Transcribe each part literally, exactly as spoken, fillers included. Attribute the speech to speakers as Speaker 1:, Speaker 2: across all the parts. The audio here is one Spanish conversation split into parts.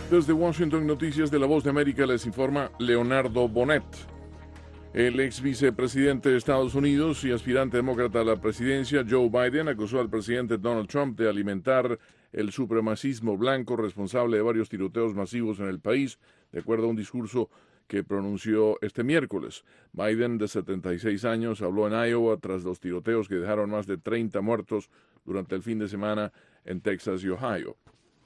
Speaker 1: Desde Washington, Noticias de la Voz de América, les informa Leonardo Bonet. El ex vicepresidente de Estados Unidos y aspirante demócrata a la presidencia, Joe Biden, acusó al presidente Donald Trump de alimentar el supremacismo blanco responsable de varios tiroteos masivos en el país, de acuerdo a un discurso que pronunció este miércoles. Biden, de setenta y seis años, habló en Iowa tras los tiroteos que dejaron más de treinta muertos durante el fin de semana en Texas y Ohio.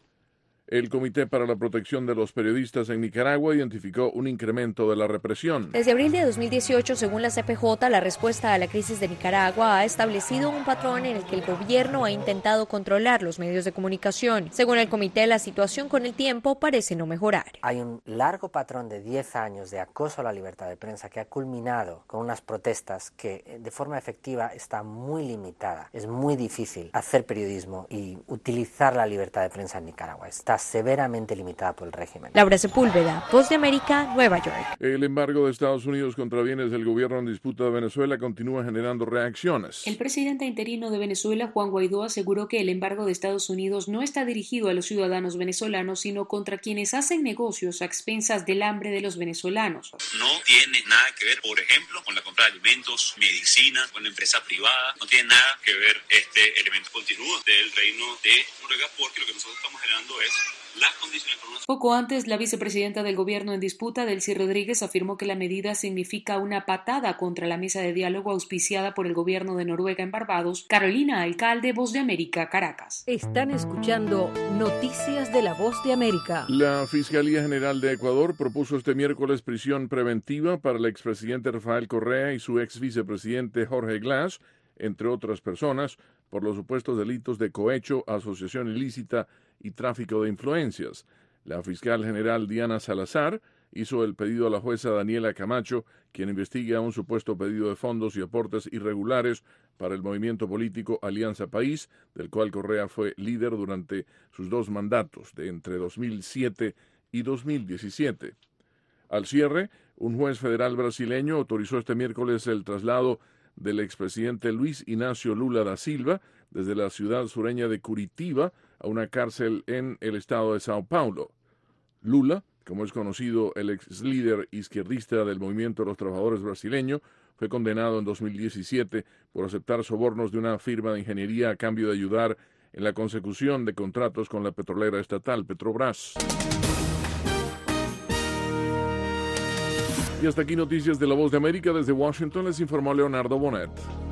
Speaker 1: El Comité para la Protección de los Periodistas en Nicaragua identificó un incremento de la represión.
Speaker 2: Desde abril de dos mil dieciocho, según la C P J, la respuesta a la crisis de Nicaragua ha establecido un patrón en el que el gobierno ha intentado controlar los medios de comunicación. Según el comité, la situación con el tiempo parece no mejorar.
Speaker 3: Hay un largo patrón de diez años de acoso a la libertad de prensa que ha culminado con unas protestas que de forma efectiva está muy limitada. Es muy difícil hacer periodismo y utilizar la libertad de prensa en Nicaragua. Está severamente limitada por el régimen.
Speaker 2: Laura Sepúlveda, Voz de América, Nueva York.
Speaker 1: El embargo de Estados Unidos contra bienes del gobierno en disputa de Venezuela continúa generando reacciones.
Speaker 4: El presidente interino de Venezuela, Juan Guaidó, aseguró que el embargo de Estados Unidos no está dirigido a los ciudadanos venezolanos, sino contra quienes hacen negocios a expensas del hambre de los venezolanos.
Speaker 5: No tiene nada que ver, por ejemplo, con la compra de alimentos, medicina, con la empresa privada. No tiene nada que ver este elemento continuo del reino de Noruega, porque lo que nosotros estamos generando es las condiciones para una...
Speaker 4: Poco antes, la vicepresidenta del gobierno en disputa, Delcy Rodríguez, afirmó que la medida significa una patada contra la mesa de diálogo auspiciada por el gobierno de Noruega en Barbados. Carolina Alcalde, Voz de América, Caracas.
Speaker 6: Están escuchando Noticias de la Voz de América.
Speaker 1: La Fiscalía General de Ecuador propuso este miércoles prisión preventiva para el expresidente Rafael Correa y su ex vicepresidente Jorge Glass, entre otras personas, por los supuestos delitos de cohecho, asociación ilícita y tráfico de influencias. La fiscal general Diana Salazar hizo el pedido a la jueza Daniela Camacho, quien investiga un supuesto pedido de fondos y aportes irregulares para el movimiento político Alianza País, del cual Correa fue líder durante sus dos mandatos, de entre dos mil siete y dos mil diecisiete. Al cierre, un juez federal brasileño autorizó este miércoles el traslado del expresidente Luis Ignacio Lula da Silva desde la ciudad sureña de Curitiba a una cárcel en el estado de Sao Paulo. Lula, como es conocido el ex líder izquierdista del Movimiento de los Trabajadores brasileño, fue condenado en dos mil diecisiete por aceptar sobornos de una firma de ingeniería a cambio de ayudar en la consecución de contratos con la petrolera estatal Petrobras. Y hasta aquí Noticias de la Voz de América. Desde Washington les informó Leonardo Bonet.